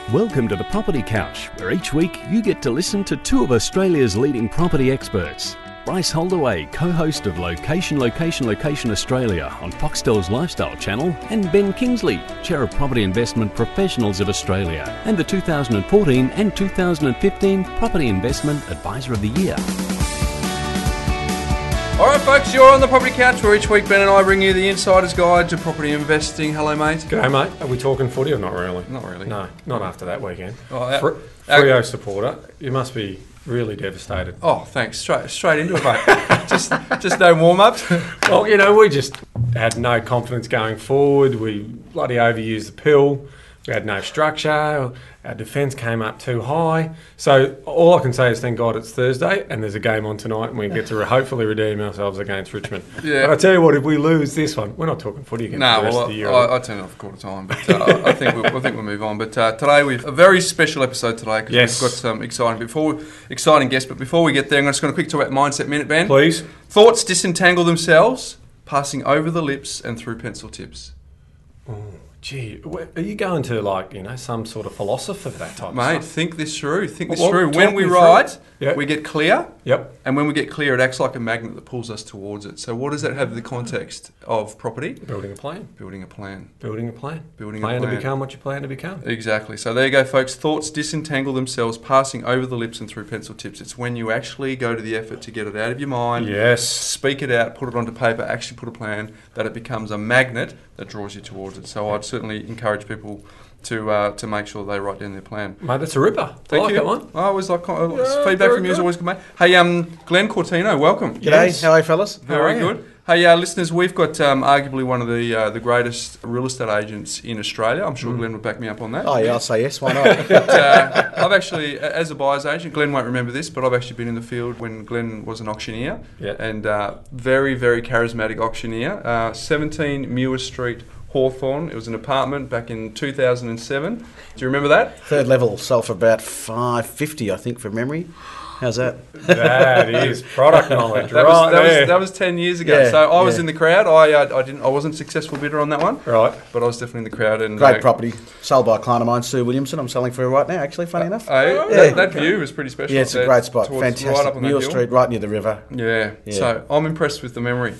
Welcome to the Property Couch, where each week you get to listen to two of Australia's leading property experts. Bryce Holdaway, co-host of Location Australia on Foxtel's Lifestyle Channel, and Ben Kingsley, Chair of Property Investment Professionals of Australia, and the 2014 and 2015 Property Investment Advisor of the Year. All right, folks, you're on the Property Couch, where each week Ben and I bring you the insider's guide to property investing. Hello, mate. G'day, mate. Are we talking footy or not really? Not really. No, not after that weekend. Oh, Freo supporter, you must be really devastated. Oh, thanks. Straight into it, mate. just no warm-up. Well, you know, we just had no confidence going forward. We bloody overused the pill. We had no structure. Our defence came up too high. So all I can say is thank God it's Thursday and there's a game on tonight and we get to hopefully redeem ourselves against Richmond. Yeah. But I tell you what, if we lose this one, we're not talking footy again for the rest of the year. I turn it off a quarter time, but I think we'll move on. But today we've a very special episode today because Yes. we've got some exciting guests. But before we get there, I'm just going to quick talk about Mindset Minute, Ben. Please. Thoughts disentangle themselves, passing over the lips and through pencil tips. Gee, are you going to some sort of philosopher for that type Mate, of stuff? think this through. Think this Well, through. talk When we me write, through. Yep. we get clear. Yep. And when we get clear, it acts like a magnet that pulls us towards it. So what does that have in the context of property? Building a plan. Building a plan. Building a plan. Building a plan plan. to become what you plan to become. Exactly. So there you go, folks. Thoughts disentangle themselves, passing over the lips and through pencil tips. It's when you actually go to the effort to get it out of your mind, Yes. speak it out, put it onto paper, actually put a plan, that it becomes a magnet that draws you towards it. So I'd certainly encourage people to make sure they write down their plan. Mate, that's a ripper. Thank I like you. that one. I always like Yeah, feedback very from you is good. always good, mate. Hey, Glenn Cortino, welcome. G'day, Yes. how are you fellas? Very How are you? good. Hey, listeners, we've got arguably one of the greatest real estate agents in Australia. I'm sure Glenn would back me up on that. Oh yeah, I'll say yes, why not? But, I've actually, as a buyer's agent, Glenn won't remember this, but I've actually been in the field when Glenn was an auctioneer. Yeah. And very, very charismatic auctioneer. 17 Muir Street, Hawthorn. It was an apartment back in 2007. Do you remember that? Third level, sold for about $550, I think, from memory. How's that? That is product knowledge, That right there. that was 10 years ago. Yeah, So I was yeah. in the crowd. I wasn't a successful bidder on that one, Right. but I was definitely in the crowd. And Great property, sold by a client of mine, Sue Williamson. I'm selling for her right now, actually, funny enough. That view was pretty special. Yeah, it's a there great spot, towards- fantastic. Right up on that Muir hill. Street, right near the river. Yeah. Yeah. So I'm impressed with the memory.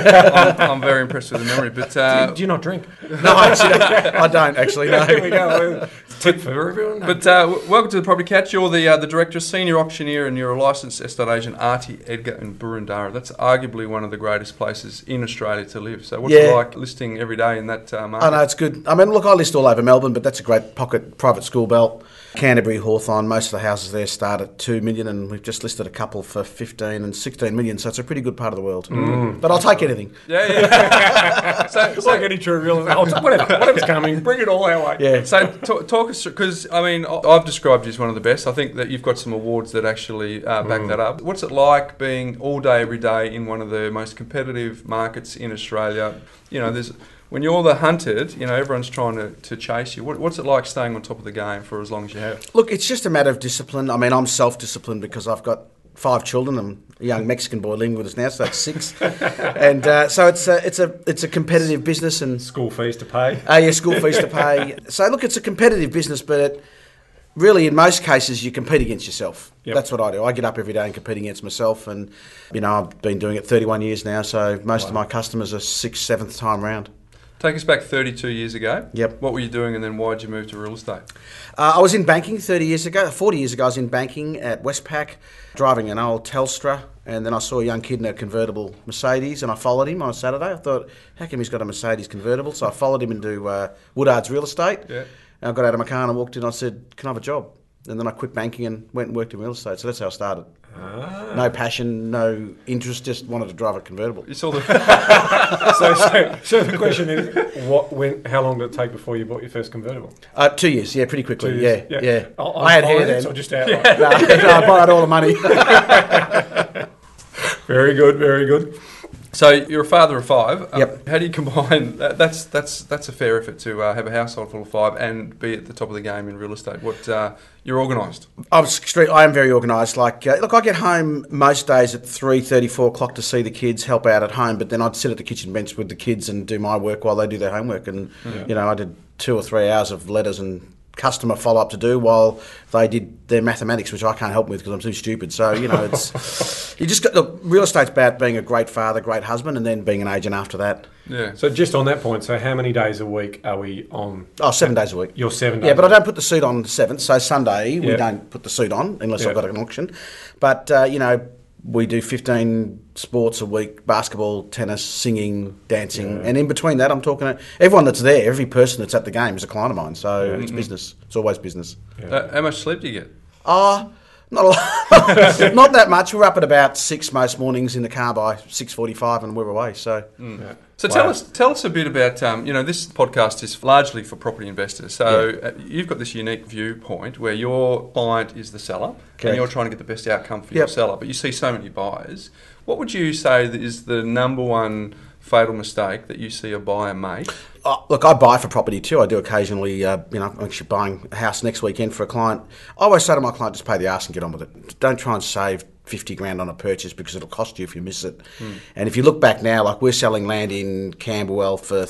I'm very impressed with the memory. But Do you not drink? No, actually, I don't actually, no. There we go. Tip for everyone. But welcome to the Property Catch. You're the director, senior auctioneer, and you're a licensed estate agent, Artie Edgar in Burundara. That's arguably one of the greatest places in Australia to live. So what's it Yeah. like listing every day in that market? I know, it's good. I mean, look, I list all over Melbourne, but that's a great pocket private school belt. Canterbury, Hawthorn, most of the houses there start at 2 million, and we've just listed a couple for 15 and 16 million, so it's a pretty good part of the world. But I'll take anything. Yeah. It's like any true real estate. Whatever's coming, bring it all our way. Yeah. So talk us through, because I mean, I've described you as one of the best. I think that you've got some awards that actually back that up. What's it like being all day, every day in one of the most competitive markets in Australia? You know, when you're the hunted, you know, everyone's trying to chase you. What's it like staying on top of the game for as long as you have? Look, it's just a matter of discipline. I mean, I'm self-disciplined because I've got 5 children and a young Mexican boy living with us now, so that's 6. And so it's a competitive business, and School fees to pay. school fees to pay. So look, it's a competitive business, but really, in most cases, you compete against yourself. Yep. That's what I do. I get up every day and compete against myself, and you know, I've been doing it 31 years now. So most of my customers are 6th, 7th time round. Take us back 32 years ago. Yep. What were you doing, and then why did you move to real estate? I was in banking 40 years ago. I was in banking at Westpac, driving an old Telstra, and then I saw a young kid in a convertible Mercedes, and I followed him on a Saturday. I thought, how come he's got a Mercedes convertible? So I followed him into Woodard's Real Estate. Yeah. And I got out of my car and I walked in. I said, can I have a job? And then I quit banking and went and worked in real estate. So that's how I started. No passion, no interest, just wanted to drive a convertible. You saw the So the question is, how long did it take before you bought your first convertible? 2 years, yeah, pretty quickly. 2 years? Yeah. On I had hair finance then. or just outright? No, I borrowed all the money. Very good, very good. So you're a father of 5. Yep. How do you combine? That's a fair effort to have a household full of 5 and be at the top of the game in real estate. What you're organised. I am very organised. Like, look, I get home most days at 3:30, 4 o'clock to see the kids, help out at home. But then I'd sit at the kitchen bench with the kids and do my work while they do their homework. And you know, I did 2 or 3 hours of letters and customer follow-up to do while they did their mathematics, which I can't help with because I'm too stupid. So, it's you just got, look, real estate's about being a great father, great husband, and then being an agent after that. Yeah. So just on that point, so how many days a week are we on? 7 days a week. You're 7 days. Yeah, but I don't put the suit on the 7th. So Sunday, we Yeah. don't put the suit on unless Yeah. I've got an auction. But, we do 15 sports a week: basketball, tennis, singing, dancing. And in between that, I'm talking to everyone that's there. Every person that's at the game is a client of mine. So it's business. It's always business. How much sleep do you get? Not a lot. Not that much. We're up at about 6 most mornings in the car by 6:45 and we're away. So... So tell us a bit about, this podcast is largely for property investors. So you've got this unique viewpoint where your client is the seller and you're trying to get the best outcome for your seller, but you see so many buyers. What would you say is the number one fatal mistake that you see a buyer make? Look, I buy for property too. I do occasionally, I'm actually buying a house next weekend for a client. I always say to my client, just pay the arse and get on with it. Don't try and save 50 grand on a purchase because it'll cost you if you miss it. And if you look back now, like we're selling land in Camberwell for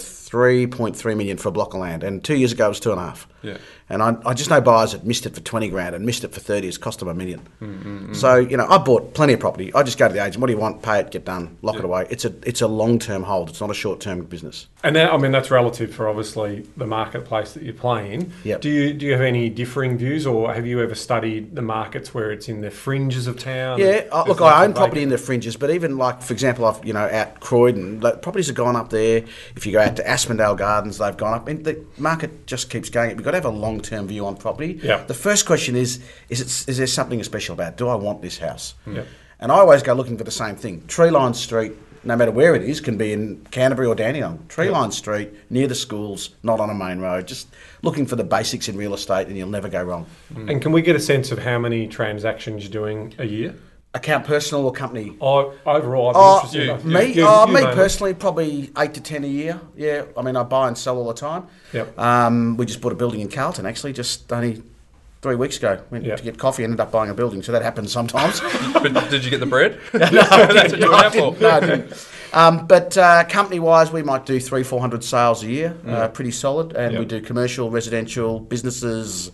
3.3 million for a block of land, and 2 years ago it was 2.5. Yeah. And I just know buyers that missed it for 20 grand and missed it for 30. It's cost them $1 million. So, I bought plenty of property. I just go to the agent. What do you want? Pay it, get done, lock it away. It's a long-term hold. It's not a short-term business. And that, that's relative for obviously the marketplace that you play in. Yep. Do you have any differing views, or have you ever studied the markets where it's in the fringes of town? Yeah, look, I own property in the fringes, but even like, for example, I've out Croydon, properties have gone up there. If you go out to Aspendale Gardens, they've gone up, and the market just keeps going. We've got to have a long-term view on property. Yeah. The first question is there something special about it? Do I want this house? Yep. And I always go looking for the same thing. Treeline Street, no matter where it is, can be in Canterbury or Dandenong. Treeline Street, near the schools, not on a main road. Just looking for the basics in real estate, and you'll never go wrong. And can we get a sense of how many transactions you're doing a year? Account personal or company? Overall, I'm interested. Me personally, probably 8 to 10 a year. Yeah, I buy and sell all the time. Yep. We just bought a building in Carlton, actually, just only 3 weeks ago. Went to get coffee, ended up buying a building, so that happens sometimes. But did you get the bread? That's what you went out for. No, I didn't. But company-wise, we might do 300-400 sales a year, pretty solid. And we do commercial, residential, businesses.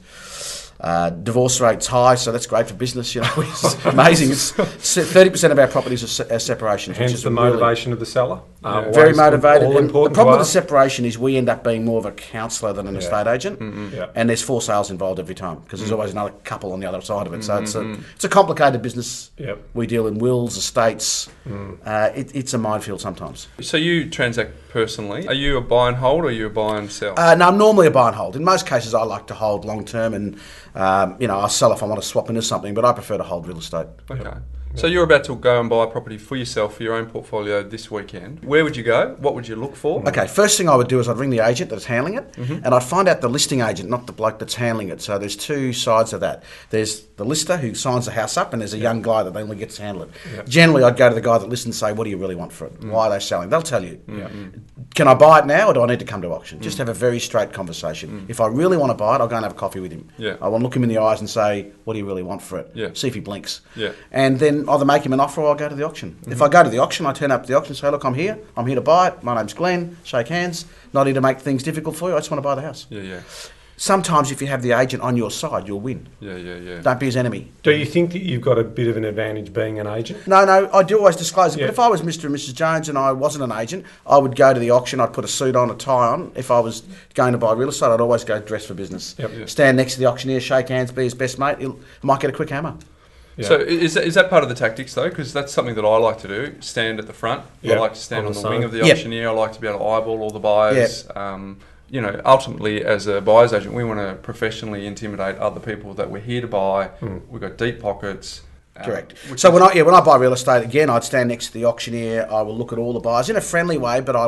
Divorce rate's high, so that's great for business. It's amazing. It's 30% of our properties are separations. Hence which is the motivation of the seller. Very motivated. And the problem with the the separation is we end up being more of a counsellor than an estate agent, Yeah. and there's 4 sales involved every time because there's always another couple on the other side of it. So it's a complicated business. Yep. We deal in wills, estates. It's a minefield sometimes. So you transact personally. Are you a buy and hold or are you a buy and sell? No, I'm normally a buy and hold. In most cases, I like to hold long term, and I'll sell if I want to swap into something, but I prefer to hold real estate. Okay. So you're about to go and buy a property for yourself, for your own portfolio this weekend. Where would you go? What would you look for? Okay, first thing I would do is I'd ring the agent that's handling it, and I'd find out the listing agent, not the bloke that's handling it. So there's 2 sides of that. There's the lister who signs the house up, and there's a young guy that only gets to handle it. Yep. Generally, I'd go to the guy that listens and say, what do you really want for it? Why are they selling? They'll tell you. Can I buy it now, or do I need to come to auction? Just have a very straight conversation. If I really want to buy it, I'll go and have a coffee with him. Yeah. I want to look him in the eyes and say, what do you really want for it? Yeah. See if he blinks. Yeah. And then either make him an offer or I'll go to the auction. If I go to the auction, I turn up to the auction and say, look, I'm here to buy it. My name's Glenn. Shake hands. Not here to make things difficult for you. I just want to buy the house. Yeah. Sometimes if you have the agent on your side, you'll win. Yeah. Don't be his enemy. Do you think that you've got a bit of an advantage being an agent? No, I do always disclose it. Yeah. But if I was Mr. and Mrs. Jones and I wasn't an agent, I would go to the auction. I'd put a suit on, a tie on. If I was going to buy real estate, I'd always go dressed for business. Yep. Yeah. Stand next to the auctioneer, shake hands, be his best mate. I might get a quick hammer. Yeah. So is that part of the tactics though? Because that's something that I like to do. Stand at the front. Yeah. I like to stand On on the the wing side. of the Yep. auctioneer. I like to be able to eyeball all the buyers. Ultimately, as a buyer's agent, we want to professionally intimidate other people that we're here to buy. We've got deep pockets. Correct. So when I buy real estate again, I'd stand next to the auctioneer. I will look at all the buyers in a friendly way, but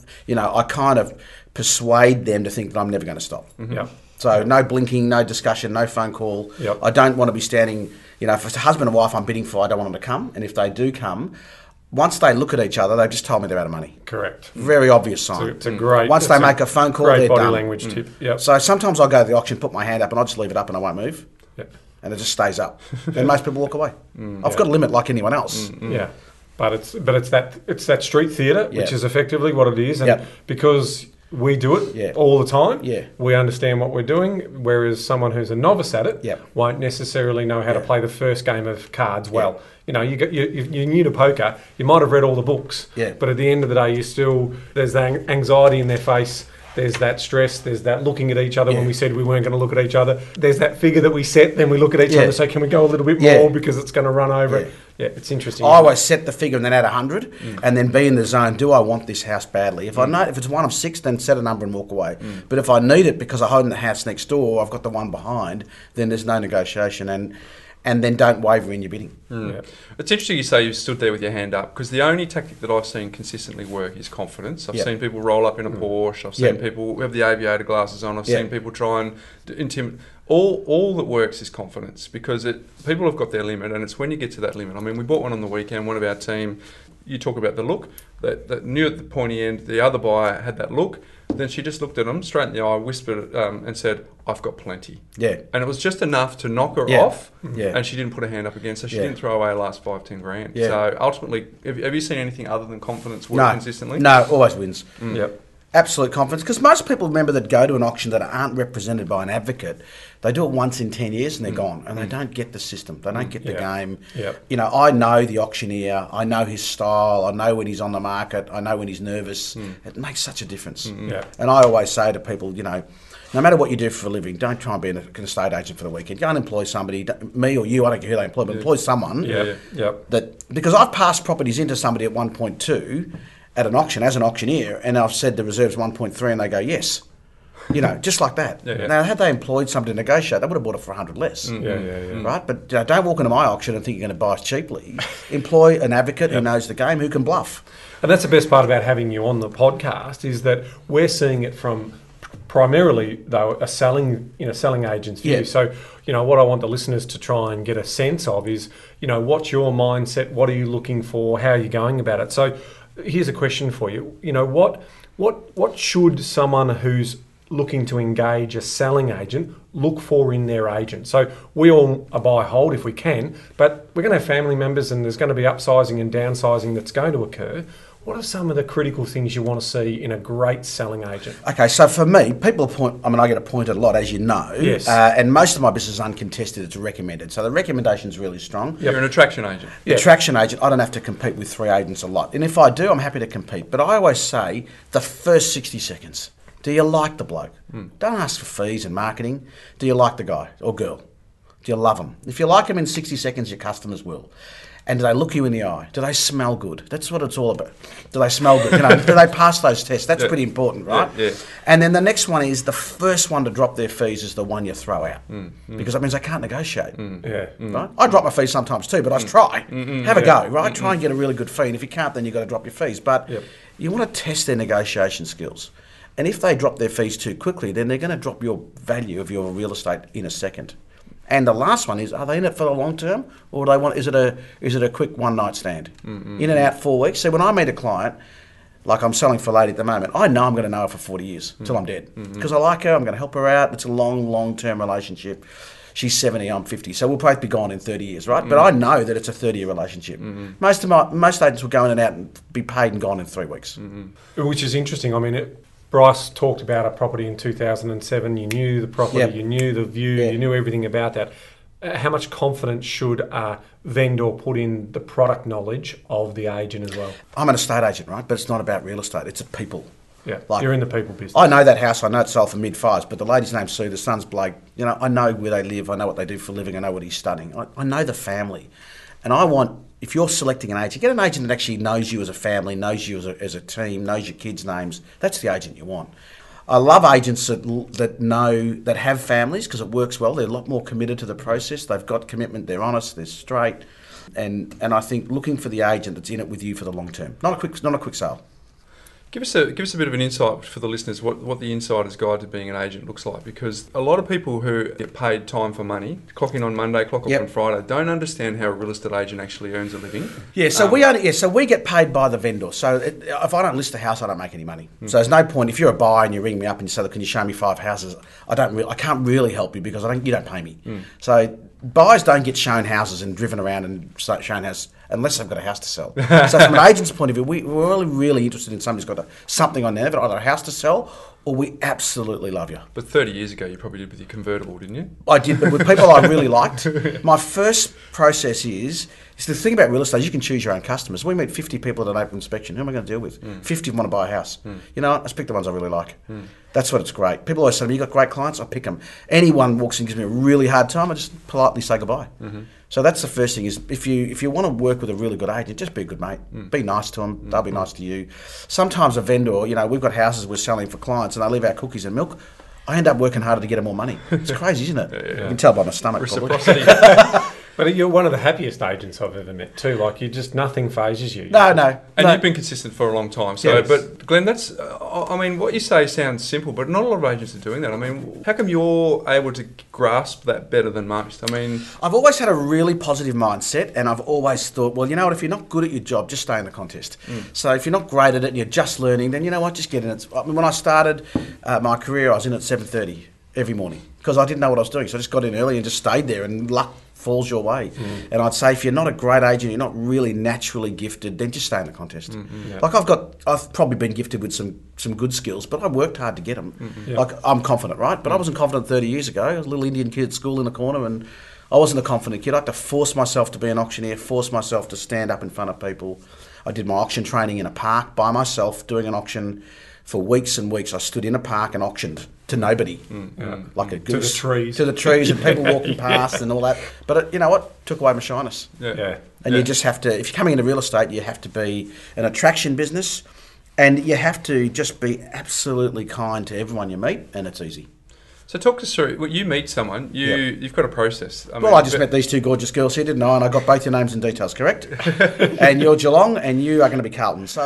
I kind of persuade them to think that I'm never going to stop. Yeah. So no blinking, no discussion, no phone call. Yep. I don't want to be standing. If it's a husband and wife I'm bidding for, I don't want them to come. And if they do come, once they look at each other, they've just told me they're out of money. Correct. Very obvious sign. It's a great. Once they make a phone call, great they're body done. language tip. Yep. So sometimes I'll go to the auction, put my hand up, and I'll just leave it up and I won't move. Yep. And it just stays up. Then most people walk away. I've got a limit like anyone else. Yeah, but it's that street theatre, which Yeah. is effectively what it is, and Yep. because we do it Yeah. all the time. Yeah. We understand what we're doing, whereas someone who's a novice at it Yep. won't necessarily know how to Yeah. play the first game of cards well. You know, you're new to poker, you might have read all the books, Yeah. but at the end of the day, there's that anxiety in their face. There's that stress. There's that looking at each other when we said we weren't going to look at each other. There's that figure that we set. Then we look at each other and say, "Can we go a little bit more because it's going to run over it?" Yeah, it's interesting. I always set the figure and then add 100, and then be in the zone. Do I want this house badly? If I know if it's one of 6, then set a number and walk away. But if I need it because I own the house next door, or I've got the one behind, then there's no negotiation, and then don't waver in your bidding. Yeah. It's interesting you say you stood there with your hand up, because the only tactic that I've seen consistently work is confidence. I've seen people roll up in a Porsche. I've seen people have the aviator glasses on. I've seen people try and intimidate. All that works is confidence, because people have got their limit, and it's when you get to that limit. I mean, we bought one on the weekend. One of our team, you talk about the look, that knew at the pointy end, the other buyer had that look. Then she just looked at him straight in the eye, whispered, and said, "I've got plenty." Yeah. And it was just enough to knock her Yeah. off, Yeah. and she didn't put her hand up again, so she Yeah. didn't throw away her last 5-10 grand. Yeah. So ultimately, have you seen anything other than confidence work No. consistently? No, always wins. Yep. Absolute confidence. Because most people, remember, that go to an auction that aren't represented by an advocate, they do it once in 10 years and they're gone. And they don't get the system. They don't get the game. Yep. You know, I know the auctioneer. I know his style. I know when he's on the market. I know when he's nervous. It makes such a difference. Yeah. And I always say to people, you know, no matter what you do for a living, don't try and be an estate agent for the weekend. Go and employ somebody, me or you, I don't care who they employ, but employ someone. Yep. Yep. That, because I've passed properties into somebody at 1.2 at an auction as an auctioneer, and I've said the reserve's 1.3 and they go, yes. You know, just like that. Yeah. Now, had they employed somebody to negotiate, they would have bought it for 100 less. Yeah. Right? But don't walk into my auction and think you're going to buy it cheaply. Employ an advocate who knows the game, who can bluff. And that's the best part about having you on the podcast, is that we're seeing it from primarily, though, a selling agent's view. Yeah. So, you know, what I want the listeners to try and get a sense of is, you know, what's your mindset? What are you looking for? How are you going about it? So, here's a question for you. You know, what should someone who's looking to engage a selling agent look for in their agent? So we all buy hold if we can, but we're going to have family members and there's going to be upsizing and downsizing that's going to occur. What are some of the critical things you want to see in a great selling agent? Okay, so for me, people appoint, I mean, I get appointed a lot, as you know. Yes. And most of my business is uncontested, it's recommended. So the recommendation's really strong. You're an attraction agent. Yeah. Attraction agent, I don't have to compete with 3 agents a lot. And if I do, I'm happy to compete. But I always say the first 60 seconds, do you like the bloke? Don't ask for fees and marketing. Do you like the guy or girl? Do you love them? If you like them in 60 seconds, your customers will. And do they look you in the eye? Do they smell good? That's what it's all about. Do they smell good? You know, do they pass those tests? That's pretty important, right? Yeah. And then the next one is the first one to drop their fees is the one you throw out. Because that means they can't negotiate. Yeah. Right? I drop my fees sometimes too, but I try. Have a go, right? Try and get a really good fee. And if you can't, then you've got to drop your fees. But you want to test their negotiation skills. And if they drop their fees too quickly, then they're going to drop your value of your real estate in a second. And the last one is, are they in it for the long term, or do they want? Is it a quick one night stand, in and out 4 weeks? So when I meet a client, like I'm selling for a lady at the moment, I know I'm going to know her for 40 years till I'm dead, because I like her. I'm going to help her out. It's a long term relationship. She's 70, I'm 50, so we'll both be gone in 30 years, right? But I know that it's a 30-year relationship. Most agents will go in and out and be paid and gone in 3 weeks. Which is interesting. I mean, Bryce talked about a property in 2007. You knew the property, you knew the view, you knew everything about that. How much confidence should a vendor put in the product knowledge of the agent as well? I'm an estate agent, right? But it's not about real estate. It's a people. Yeah, Like, you're in the people business. I know that house. I know it's sold for mid-fives, but the lady's name's Sue, the son's Blake. You know, I know where they live. I know what they do for a living. I know what he's studying. I know the family. And I want, if you're selecting an agent, get an agent that actually knows you as a family, knows you as a team, knows your kids' names. That's the agent you want. I love agents that have families, because it works well. They're a lot more committed to the process. They've got commitment. They're honest. They're straight. And I think looking for the agent that's in it with you for the long term, not a quick sale. Give us a bit of an insight for the listeners what the insider's guide to being an agent looks like, because a lot of people who get paid time for money, clock in on Monday, clock off on Friday, don't understand how a real estate agent actually earns a living. Yeah, so we get paid by the vendor. So if I don't list a house, I don't make any money. So there's no point if you're a buyer and you ring me up and you say, "Look, can you show me 5 houses?" I can't really help you because you don't pay me. So buyers don't get shown houses and driven around and shown houses. unless they've got a house to sell. So from an agent's point of view, we're really, really interested in somebody's got something on there, either a house to sell or we absolutely love you. But 30 years ago, you probably did with your convertible, didn't you? I did, but with people I really liked. My first process is the thing about real estate, you can choose your own customers. We meet 50 people at an open inspection. Who am I going to deal with? 50 of them want to buy a house. You know what? Let's pick the ones I really like. That's what it's great. People always say to me, you got great clients? I pick them. Anyone walks in and gives me a really hard time, I just politely say goodbye. So that's the first thing is if you want to work with a really good agent, just be a good mate. Be nice to them. They'll be nice to you. Sometimes a vendor, we've got houses we're selling for clients and they leave out cookies and milk. I end up working harder to get them more money. It's crazy, isn't it? You can tell by my stomach. Reciprocity. But you're one of the happiest agents I've ever met too. Like nothing phases you. No. And you've been consistent for a long time. So, Yes. But Glenn, that's, what you say sounds simple, but not a lot of agents are doing that. I mean, how come you're able to grasp that better than most? I mean, I've always had a really positive mindset, and I've always thought, well, you know what, if you're not good at your job, just stay in the contest. So if you're not great at it and you're just learning, then you know what, just get in it. I mean, when I started my career, I was in at 7:30 every morning because I didn't know what I was doing. So I just got in early and just stayed there, and luck falls your way. And I'd say if you're not a great agent, you're not really naturally gifted, then just stay in the contest. Like I've probably been gifted with some good skills, but I worked hard to get them. Like I'm confident, right? But I wasn't confident 30 years ago. I was a little Indian kid at school in the corner, and I wasn't a confident kid. I had to force myself to be an auctioneer, force myself to stand up in front of people. I did my auction training in a park by myself, doing an auction for weeks and weeks. I stood in a park and auctioned to nobody, like a goose. To the trees. And people walking past and all that. But you know what? Took away my shyness. And you just have to, if you're coming into real estate, you have to be an attraction business and you have to just be absolutely kind to everyone you meet, and it's easy. so talk us through, you meet someone, you've got a process. I just met these two gorgeous girls here, didn't I? And I got both your names and details correct. And you're Geelong and you are going to be Carlton. So,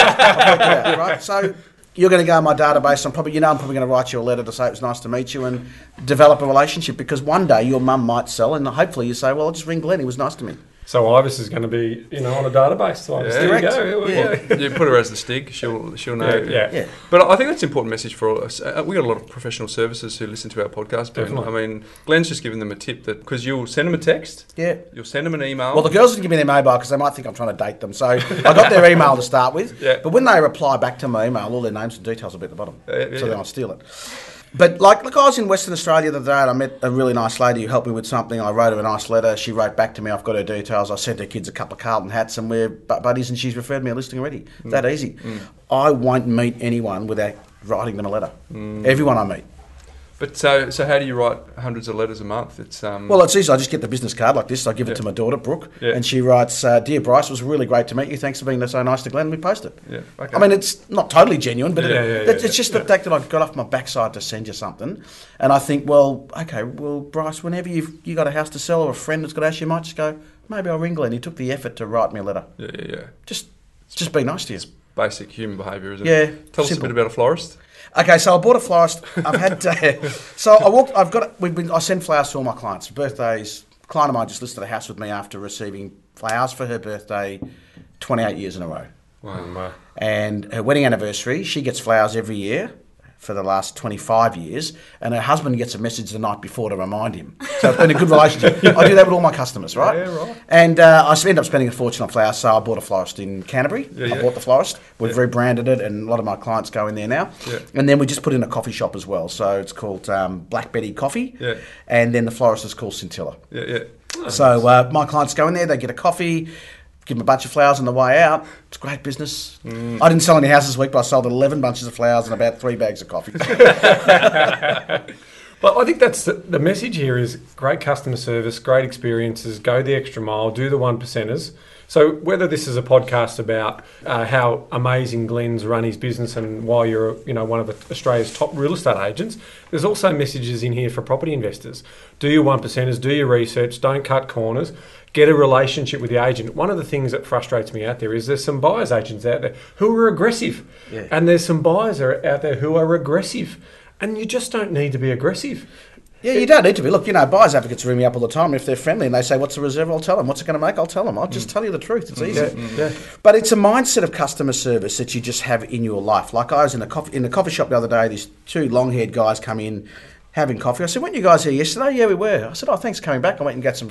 right? So you're going to go in my database. I'm probably going to write you a letter to say it was nice to meet you and develop a relationship, because one day your mum might sell and hopefully you say, well, I'll just ring Glenn. He was nice to me. So Ibis is going to be, on a database. So there you go. Yeah. You put her as the Stig, she'll know. Yeah. But I think that's an important message for all us. We got a lot of professional services who listen to our podcast. Definitely. I mean, Glenn's just given them a tip that, because you'll send them a text, you'll send them an email. Well, the girls didn't give me their mobile because they might think I'm trying to date them. So I got their email to start with. But when they reply back to my email, all their names and details will be at the bottom. So then I'll steal it. But like I was in Western Australia the other day and I met a really nice lady who helped me with something. I wrote her a nice letter. She wrote back to me. I've got her details. I sent her kids a couple of Carlton hats and we're buddies, and she's referred me a listing already. That easy. I won't meet anyone without writing them a letter. Everyone I meet. But so how do you write hundreds of letters a month? It's Well, it's easy. I just get the business card like this. I give it to my daughter, Brooke, and she writes, "Dear Bryce, it was really great to meet you. Thanks for being so nice to Glenn." We post it. I mean, it's not totally genuine, but it's just the fact that I got off my backside to send you something, and I think, well, okay, Bryce, whenever you got a house to sell or a friend that's got a house, you might just go, maybe I'll ring Glenn. He took the effort to write me a letter. Just be nice to you. Basic human behaviour, isn't it? Yeah. Tell us a bit about a florist. Okay, so I bought a florist. I've had, I send flowers to all my clients. Birthdays. A client of mine just listed a house with me after receiving flowers for her birthday 28 years in a row. Wow. And her wedding anniversary, she gets flowers every year for the last 25 years, and her husband gets a message the night before to remind him. So it's been a good relationship. I do that with all my customers, right? Yeah, right. And I end up spending a fortune on flowers, so I bought a florist in Canterbury. I bought the florist. We've rebranded it, and a lot of my clients go in there now. And then we just put in a coffee shop as well. So it's called Black Betty Coffee, and then the florist is called Scintilla. So my clients go in there, they get a coffee, give them a bunch of flowers on the way out. It's great business. I didn't sell any houses this week, but I sold 11 bunches of flowers and about 3 bags of coffee. Well, I think that's the message here is great customer service, great experiences, go the extra mile, do the 1%ers. So whether this is a podcast about how amazing Glenn's run his business and why you're one of Australia's top real estate agents, there's also messages in here for property investors. Do your 1%ers, do your research, don't cut corners, get a relationship with the agent. One of the things that frustrates me out there is there's some buyers agents out there who are aggressive, and there's some buyers out there who are aggressive, and you just don't need to be aggressive. Yeah, you don't need to be. Look, buyers advocates ring me up all the time. If they're friendly and they say, what's the reserve, I'll tell them. What's it going to make, I'll tell them. I'll just tell you the truth. It's easy. But it's a mindset of customer service that you just have in your life. Like I was in the coffee shop the other day, these 2 long-haired guys come in having coffee. I said, weren't you guys here yesterday? Yeah, we were. I said, oh, thanks for coming back. I went and got some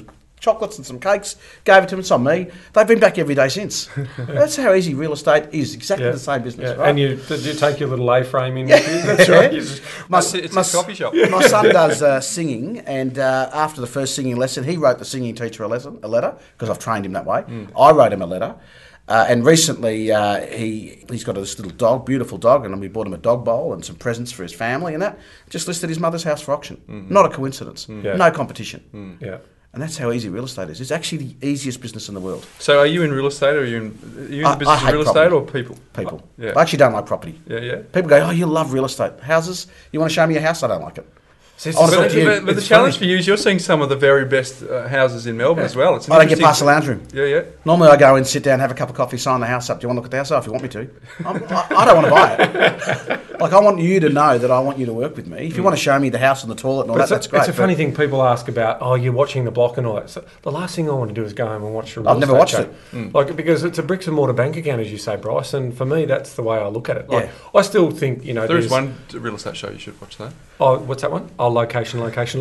chocolates and some cakes, gave it to them. It's on me. They've been back every day since. That's how easy real estate is. Exactly the same business, right? And did you take your little A-frame in? That's right. It's a coffee shop. My son does singing, and after the first singing lesson, he wrote the singing teacher a letter, because I've trained him that way. I wrote him a letter. And recently, he's got this little dog, beautiful dog, and we bought him a dog bowl and some presents for his family and that. Just listed his mother's house for auction. Not a coincidence. No competition. Yeah. And that's how easy real estate is. It's actually the easiest business in the world. So are you in real estate, or are you in the business of real estate, or people? People. Yeah. I actually don't like property. Yeah. People go, oh, you love real estate. Houses? You want to show me your house? I don't like it. But the challenge for you is you're seeing some of the very best houses in Melbourne as well. It's I don't get past the lounge room. Yeah. Normally I go and sit down, have a cup of coffee, sign the house up. Do you want to look at the house? Oh, if you want me to. I don't want to buy it. Like, I want you to know that I want you to work with me. If you want to show me the house and the toilet and all that's great. It's a funny thing people ask about, you're watching The Block and all that. So the last thing I want to do is go home and watch a real I've never watched estate it. Like, because it's a bricks and mortar bank account, as you say, Bryce, and for me, that's the way I look at it. Like, I still think, there is one real estate show you should watch, though. Oh, what's that one? Oh, location. There's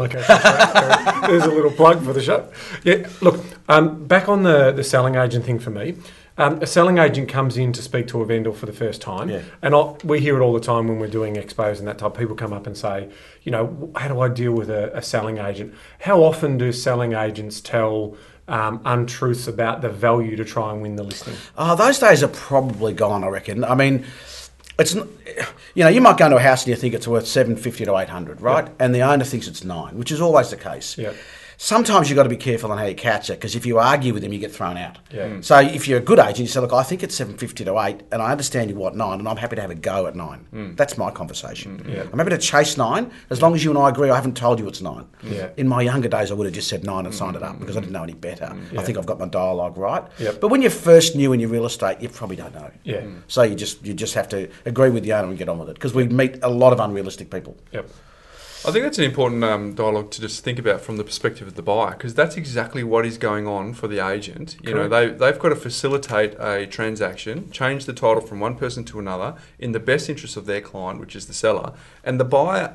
a little plug for the show. Yeah, look, back on the selling agent thing for me. A selling agent comes in to speak to a vendor for the first time, and we hear it all the time when we're doing expos and that type. People come up and say, how do I deal with a selling agent? How often do selling agents tell untruths about the value to try and win the listing? Those days are probably gone, I reckon. I mean, it's you might go into a house and you think it's worth $750 to $800, right? Yep. And the owner thinks it's $9, which is always the case. Yep. Sometimes you've got to be careful on how you catch it, because if you argue with them, you get thrown out. Yeah. So if you're a good agent, you say, look, I think it's $750 to $8, and I understand you want $9, and I'm happy to have a go at $9. That's my conversation. Yeah. I'm happy to chase $9, as long as you and I agree I haven't told you it's $9. Yeah. In my younger days, I would have just said $9 and signed it up, because I didn't know any better. I think I've got my dialogue right. Yep. But when you're first new in your real estate, you probably don't know. Yeah. So you just have to agree with the owner and get on with it, because we meet a lot of unrealistic people. Yep. I think that's an important dialogue to just think about from the perspective of the buyer, because that's exactly what is going on for the agent. They've got to facilitate a transaction, change the title from one person to another in the best interest of their client, which is the seller. And the buyer,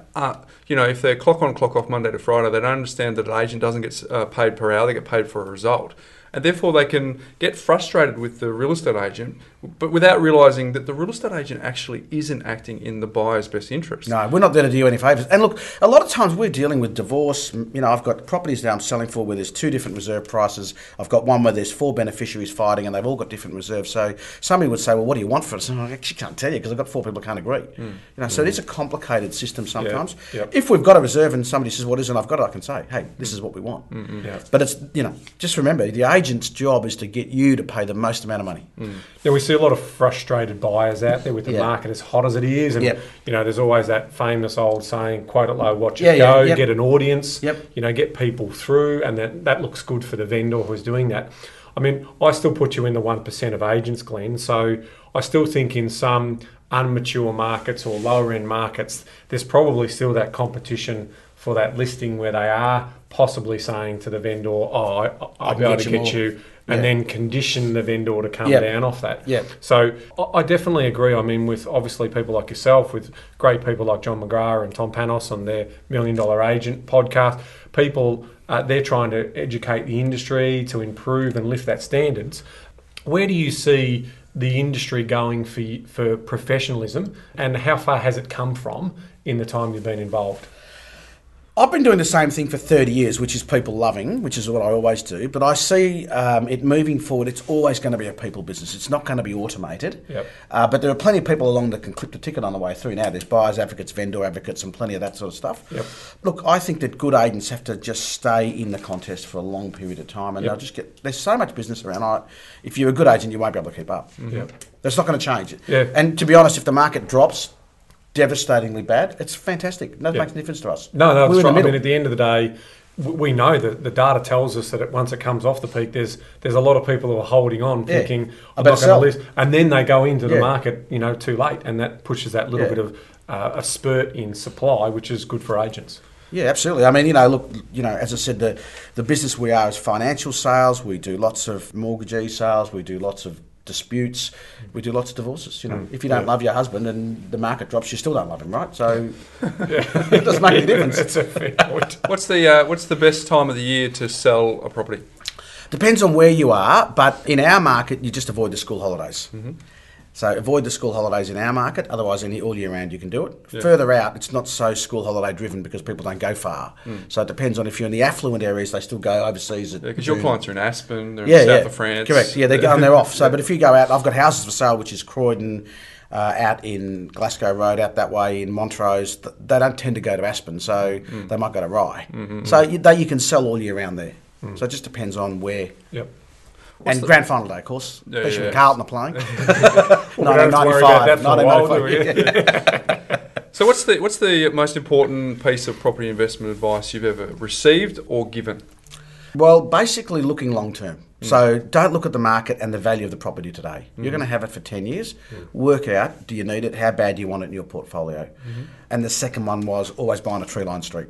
if they're clock on, clock off Monday to Friday, they don't understand that an agent doesn't get paid per hour, they get paid for a result. And therefore they can get frustrated with the real estate agent, but without realising that the real estate agent actually isn't acting in the buyer's best interest. No, we're not there to do you any favours. And look, a lot of times we're dealing with divorce. I've got properties that I'm selling for where there's 2 different reserve prices. I've got one where there's 4 beneficiaries fighting and they've all got different reserves. So somebody would say, well, what do you want for it? So I actually can't tell you, because I've got 4 people who can't agree. So it is a complicated system sometimes. Yeah. Yep. If we've got a reserve and somebody says, what is it? I've got it, I can say, hey, this is what we want. Yeah. But it's, just remember, the agent's job is to get you to pay the most amount of money. Now, we see a lot of frustrated buyers out there with the market as hot as it is, and there's always that famous old saying, quote it low, watch it go, get an audience, get people through, and that looks good for the vendor who's doing that. I mean, I still put you in the 1% of agents, Glenn, so I still think in some unmature markets or lower end markets, there's probably still that competition for that listing where they are possibly saying to the vendor, I'll be able to get you, and then condition the vendor to come down off that. Yeah. So I definitely agree. I mean, with obviously people like yourself, with great people like John McGrath and Tom Panos on their $1 Million Agent podcast, people, they're trying to educate the industry to improve and lift that standards. Where do you see the industry going for professionalism, and how far has it come from in the time you've been involved? I've been doing the same thing for 30 years, which is people loving, which is what I always do. But I see it moving forward, it's always going to be a people business. It's not going to be automated. Yep. But there are plenty of people along that can clip the ticket on the way through now. There's buyers advocates, vendor advocates, and plenty of that sort of stuff. Yep. Look, I think that good agents have to just stay in the contest for a long period of time, and they'll just there's so much business around. If you're a good agent, you won't be able to keep up. Yep. That's not going to change it. Yeah. And to be honest, if the market drops devastatingly bad, it's fantastic. That makes a difference to us. No, that's right. I mean, at at the end of the day, we know that the data tells us that once it comes off the peak, there's a lot of people who are holding on, thinking, I'm not going to list, and then they go into the market, too late, and that pushes that little bit of a spurt in supply, which is good for agents. Yeah, absolutely. I mean, look, as I said, the business we are is financial sales. We do lots of mortgagee sales. We do lots of disputes. We do lots of divorces. If you don't love your husband and the market drops, you still don't love him, right? So it doesn't make any difference. That's a fair point. What's the best time of the year to sell a property? Depends on where you are, but in our market, you just avoid the school holidays. So avoid the school holidays in our market. Otherwise, all year round you can do it. Yeah. Further out, it's not so school holiday driven because people don't go far. So it depends on if you're in the affluent areas, they still go overseas. Because your clients are in Aspen, they're in the south of France. Correct. Yeah, they're going, they're off. So, but if you go out, I've got houses for sale, which is Croydon, out in Glasgow Road, out that way in Montrose. They don't tend to go to Aspen, so they might go to Rye. So you can sell all year round there. So it just depends on where. Yep. And grand final day, of course, Yeah, especially yeah. when Carlton are playing. We don't have to worry about that for a while, do we? 1995. So what's the most important piece of property investment advice you've ever received or given? Well, basically looking long term. So don't look at the market and the value of the property today. You're going to have it for 10 years. Work out, do you need it? How bad do you want it in your portfolio? And the second one was always buying a tree-lined street.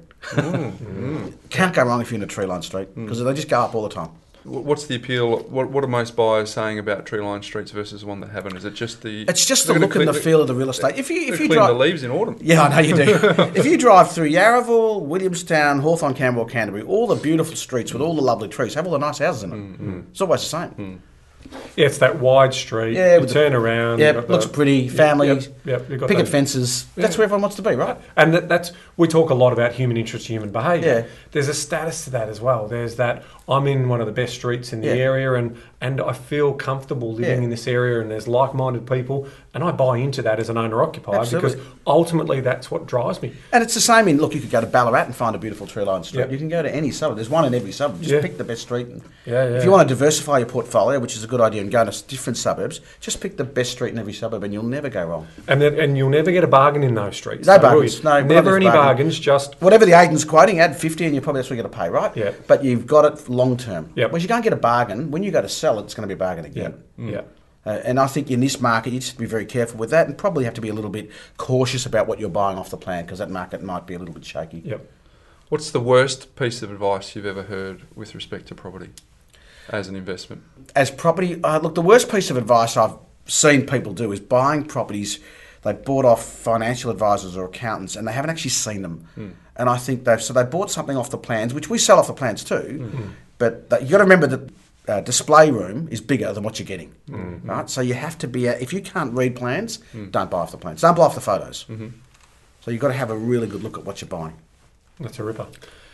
Can't go wrong if you're in a tree-lined street because they just go up all the time. What's the appeal? What are most buyers saying about tree-lined streets versus one that haven't? Is it just the... It's just the look and the feel of the real estate. If you clean drive the leaves in autumn. Yeah, I know you do. If you drive through Yarraville, Williamstown, Hawthorne, Camberwell, Canterbury, all the beautiful streets with all the lovely trees have all the nice houses in them. It's always the same. Yeah, it's that wide street. Yeah, you with turn around. Yeah, you've got looks the- pretty, family, Yep, you've got picket those- fences. That's where everyone wants to be, right? And that's we talk a lot about human interest, human behaviour. Yeah. There's a status to that as well. There's that I'm in one of the best streets in the Yeah. area, and I feel comfortable living Yeah. in this area, and there's like-minded people, and I buy into that as an owner-occupier Absolutely. because ultimately that's what drives me. And it's the same in, look, you could go to Ballarat and find a beautiful tree-lined street. Yep. You can go to any suburb. There's one in every suburb. Just Yeah. pick the best street. And Yeah. If you want to diversify your portfolio, which is a good idea, and go to different suburbs, just pick the best street in every suburb and you'll never go wrong. And you'll never get a bargain in those streets. No will bargains. you? No, we're not never just any bargaining. bargains. Just Whatever the agent's quoting, add 50 and you're probably that's what you're going to pay, right? Yeah. But you've got it long term. Yep. When you go and get a bargain, when you go to sell it, it's going to be a bargain again. yeah. And I think in this market, you just have to be very careful with that and probably have to be a little bit cautious about what you're buying off the plan because that market might be a little bit shaky. Yep. What's the worst piece of advice you've ever heard with respect to property as an investment? As property, look, the worst piece of advice I've seen people do is buying properties they bought off financial advisors or accountants and they haven't actually seen them. And I think they bought something off the plans, which we sell off the plans too, but you've got to remember that display room is bigger than what you're getting, right? So you have to be, if you can't read plans, don't buy off the plans. Don't buy off the photos. So you've got to have a really good look at what you're buying. That's a ripper.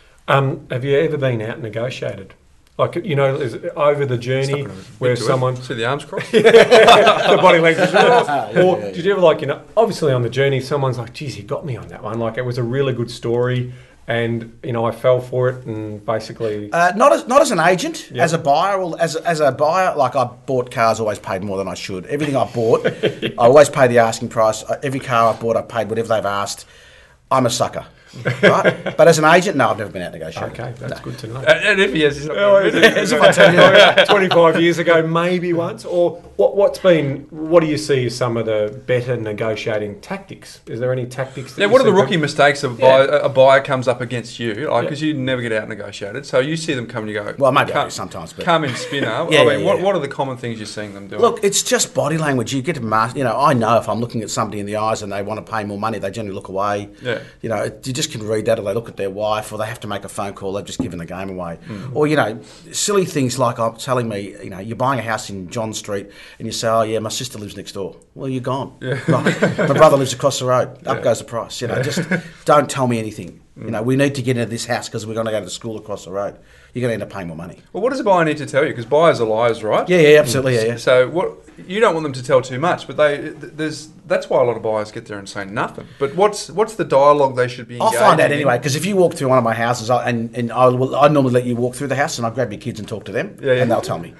Have you ever been out negotiated? Like, you know, over the journey where Into it. someone... See the arms crossed? the body language. Or yeah. did you ever, like, you know, obviously on the journey, someone's like, geez, you got me on that one. Like, it was a really good story and, you know, I fell for it and basically... Not as an agent, Yeah. as a buyer. Or as a buyer, like I bought cars, always paid more than I should. Everything I bought, I always pay the asking price. Every car I bought, I paid whatever they've asked. I'm a sucker, right? But as an agent, no, I've never been out negotiating. Okay, that's good to know. And if he has, he's not Oh, going to admit it. As if I tell you. 25 years ago, maybe once. Or what do you see as some of the better negotiating tactics? Is there any tactics? That Yeah, you what are the see rookie mistakes a buyer comes up against you? Like, because you never get out negotiated. So you see them come and you go, Well, maybe I come, do sometimes, but come in spinner. Yeah, I mean, yeah. what are the common things you're seeing them doing? look, it's just body language. You get to master. You know, I know if I'm looking at somebody in the eyes and they want to pay more money, they generally look away. Yeah. You know, you just can read that, or they look at their wife, or they have to make a phone call. They've just given the game away, or you know, silly things like telling me, you know, you're buying a house in John Street, and you say, oh yeah, my sister lives next door. Well, you're gone. Yeah. Right. My brother lives across the road. Up goes the price. You know, just don't tell me anything. You know, we need to get into this house because we're going to go to the school across the road. You're going to end up paying more money. Well, what does a buyer need to tell you? Because buyers are liars, right? Yeah, absolutely. Yeah. So what you don't want them to tell too much, but that's why a lot of buyers get there and say nothing. But what's the dialogue they should be I'll engaging find out in? anyway, because if you walk through one of my houses, I normally let you walk through the house, and I grab your kids and talk to them, Yeah, yeah. and they'll tell me.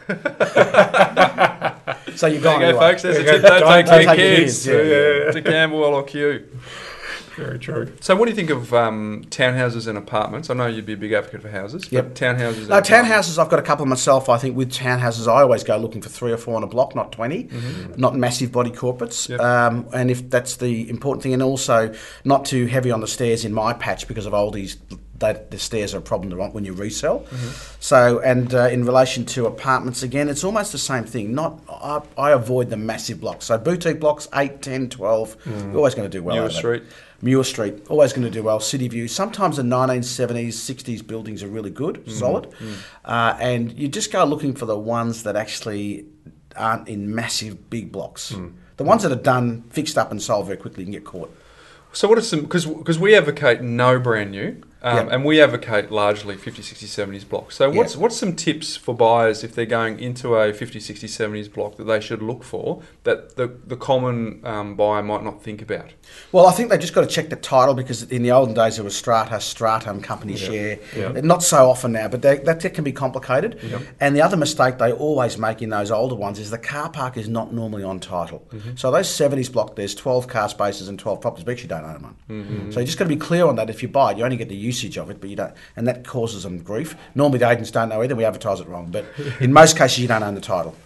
So you're There gone you go, anyway. folks. There's a There you tip. go. Don't Don't take your take your kids kids, yeah. to Camberwell or Kew. Very true. So what do you think of townhouses and apartments? I know you'd be a big advocate for houses, Yep. but townhouses and No, apartments. townhouses, I've got a couple myself. I think with townhouses, I always go looking for 3 or 4 on a block, not 20, not massive body corporates. Yep. And if that's the important thing, and also not too heavy on the stairs in my patch because of oldies, the stairs are a problem to want when you resell. So, and in relation to apartments, again, it's almost the same thing. I avoid the massive blocks. So boutique blocks, 8, 10, 12, you're always going to do well Newer out of it. Street. Muir Street, always going to do well. City View. Sometimes the 1970s, 60s buildings are really good, solid. And you just go looking for the ones that actually aren't in massive, big blocks. The ones that are done, fixed up and sold very quickly can get caught. So what are some, because we advocate no brand new, and we advocate largely 50, 60, 70s blocks. So what's some tips for buyers if they're going into a 50, 60, 70s block that they should look for that the common buyer might not think about? Well, I think they just got to check the title, because in the olden days there was strata, stratum, company share. Not so often now, but that can be complicated. And the other mistake they always make in those older ones is the car park is not normally on title. So those 70s block, there's 12 car spaces and 12 properties, but actually don't own one. So you just got to be clear on that. If you buy it, you only get the usage of it, but you don't, and that causes them grief. Normally the agents don't know either. We advertise it wrong, but in most cases you don't own the title.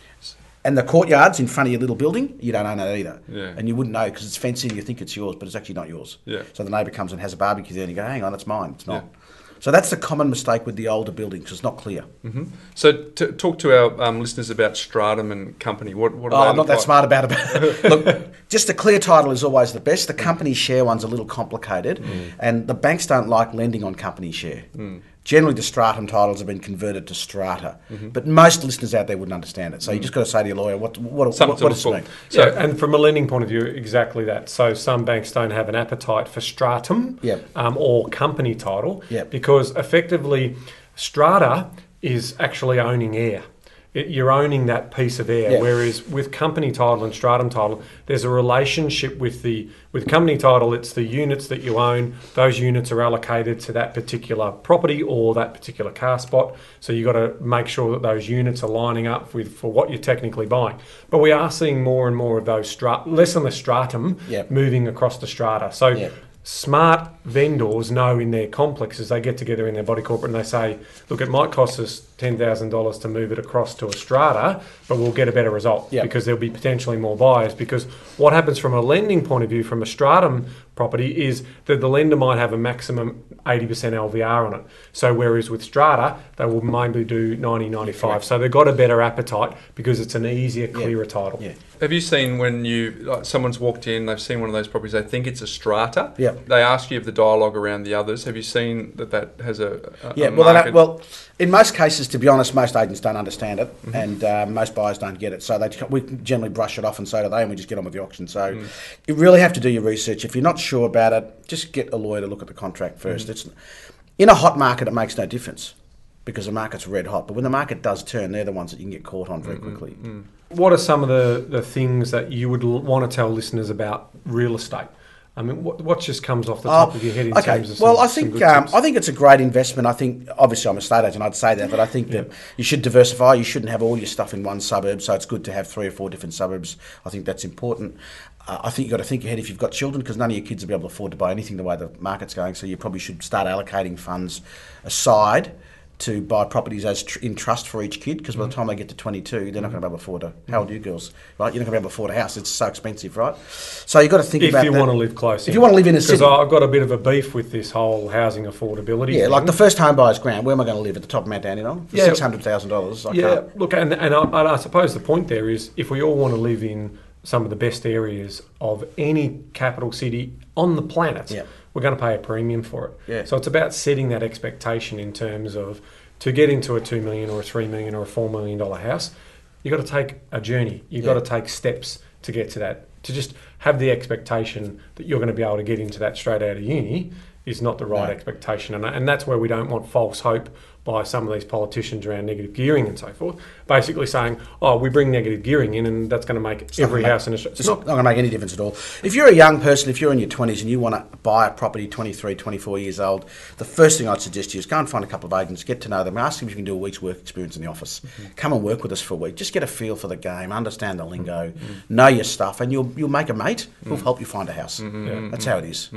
And the courtyards in front of your little building, you don't own that either. And you wouldn't know because it's fenced in, you think it's yours, but it's actually not yours. So the neighbour comes and has a barbecue there and you go, hang on, it's mine. It's not. So that's the common mistake with the older buildings, because it's not clear. So talk to our listeners about stratum and company. What are they I'm not that like? smart about it. Look, just a clear title is always the best. The company share one's a little complicated, and the banks don't like lending on company share. Generally, the stratum titles have been converted to strata, but most listeners out there wouldn't understand it. So you just got to say to your lawyer, what does it mean? So, and from a lending point of view, exactly that. So some banks don't have an appetite for stratum or company title because effectively strata is actually owning air. You're owning that piece of air, whereas with company title and stratum title, there's a relationship with company title. It's the units that you own. Those units are allocated to that particular property or that particular car spot. So you've got to make sure that those units are lining up for what you're technically buying. But we are seeing more and more of those less and less stratum moving across the strata. So smart vendors know in their complexes, they get together in their body corporate and they say, look, it might cost us $10,000 to move it across to a strata, but we'll get a better result because there'll be potentially more buyers. Because what happens from a lending point of view, from a stratum property, is that the lender might have a maximum 80% LVR on it. So whereas with strata, they will maybe do 90, 95. So they've got a better appetite because it's an easier, clearer title. Have you seen when someone's walked in, they've seen one of those properties, they think it's a strata? They ask you of the dialogue around the others. Have you seen that has a market? Well, in most cases, to be honest, most agents don't understand it, and most buyers don't get it. So we generally brush it off, and so do they, and we just get on with the auction. So you really have to do your research. If you're not sure about it, just get a lawyer to look at the contract first. It's in a hot market, it makes no difference because the market's red hot. But when the market does turn, they're the ones that you can get caught on very quickly. What are some of the things that you would want to tell listeners about real estate? I mean, what just comes off the top of your head in terms of I think it's a great investment. I think, obviously, I'm a estate agent, I'd say that, but I think that you should diversify. You shouldn't have all your stuff in one suburb, so it's good to have 3 or 4 different suburbs. I think that's important. I think you've got to think ahead if you've got children, because none of your kids will be able to afford to buy anything the way the market's going, so you probably should start allocating funds aside to buy properties in trust for each kid, because by the time they get to 22, they're not going to be able to afford how old are you girls? Right? You're not going to be able to afford a house. It's so expensive, right? So you've got to think about that. If you want to live close. If you want to live in a city. Because I've got a bit of a beef with this whole housing affordability thing. Like the first home buyer's grant, where am I going to live? At the top of Mount Dandenong? For $600,000. Look, and I suppose the point there is, if we all want to live in some of the best areas of any capital city on the planet, we're going to pay a premium for it. So it's about setting that expectation in terms of, to get into a $2 million or a $3 million or a $4 million house, you've got to take a journey. You've got to take steps to get to that. To just have the expectation that you're going to be able to get into that straight out of uni is not the right expectation. And that's where we don't want false hope by some of these politicians around negative gearing and so forth, basically saying, we bring negative gearing in and that's going to make every house in Australia. It's not going to make any difference at all. If you're a young person, if you're in your 20s and you want to buy a property 23, 24 years old, the first thing I'd suggest to you is go and find a couple of agents, get to know them, ask them if you can do a week's work experience in the office. Come and work with us for a week. Just get a feel for the game, understand the lingo, know your stuff, and you'll make a mate who'll help you find a house. That's how it is.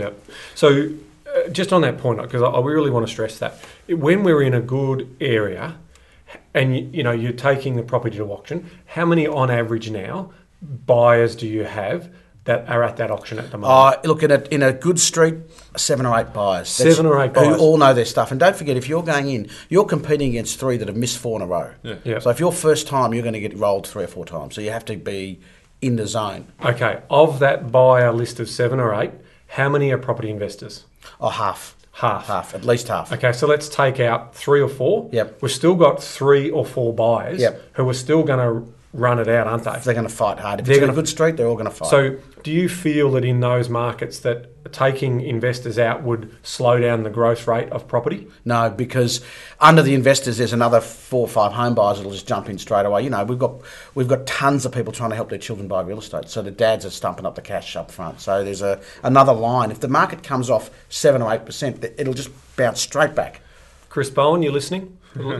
So just on that point, because I really want to stress that, when we're in a good area and you're taking the property to auction, how many on average now buyers do you have that are at that auction at the moment? Look, in a good street, 7 or 8 buyers. 7 or 8 buyers. Who all know their stuff. And don't forget, if you're going in, you're competing against 3 that have missed 4 in a row. So if you're first time, you're going to get rolled 3 or 4 times. So you have to be in the zone. Okay, of that buyer list of 7 or 8, How many are property investors? Oh, half. Half. At least half. Okay, so let's take out 3 or 4. Yep. We've still got 3 or 4 buyers who are still going to run it out, aren't they? They're going to fight hard. If it's in a good street, they're all going to fight. So do you feel that in those markets that taking investors out would slow down the growth rate of property? No, because under the investors, there's another 4 or 5 home buyers that'll just jump in straight away. You know, we've got tons of people trying to help their children buy real estate. So the dads are stumping up the cash up front. So there's another line. If the market comes off 7 or 8%, it'll just bounce straight back. Chris Bowen, you're listening?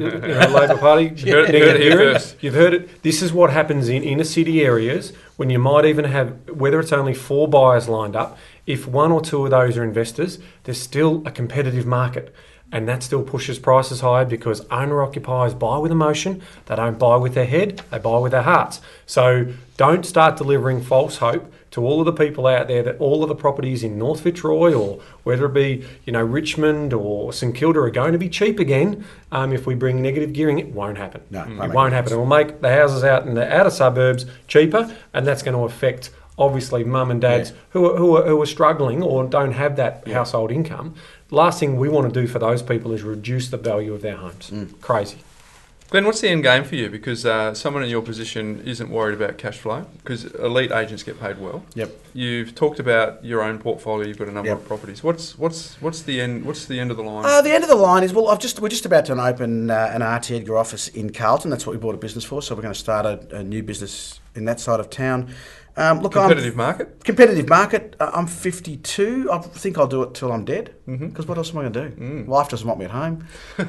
Labor Party. Heard it here first. You've heard it. This is what happens in inner city areas when you might even have, whether it's only 4 buyers lined up, if 1 or 2 of those are investors, there's still a competitive market. And that still pushes prices higher because owner-occupiers buy with emotion. They don't buy with their head, they buy with their hearts. So don't start delivering false hope to all of the people out there that all of the properties in North Fitzroy or whether it be Richmond or St Kilda are going to be cheap again. If we bring negative gearing, it won't happen. No, it won't happen. It will make the houses out in the outer suburbs cheaper, and that's going to affect obviously mum and dads who are struggling or don't have that household income. Last thing we want to do for those people is reduce the value of their homes. Crazy. Glenn, what's the end game for you? Because someone in your position isn't worried about cash flow because elite agents get paid well. Yep. You've talked about your own portfolio. You've got a number of properties. What's the end? What's the end of the line? The end of the line is we're just about to open an RT Edgar office in Carlton. That's what we bought a business for. So we're going to start a new business in that side of town. Competitive market? Competitive market. I'm 52. I think I'll do it till I'm dead. Because what else am I going to do? Wife doesn't want me at home. I've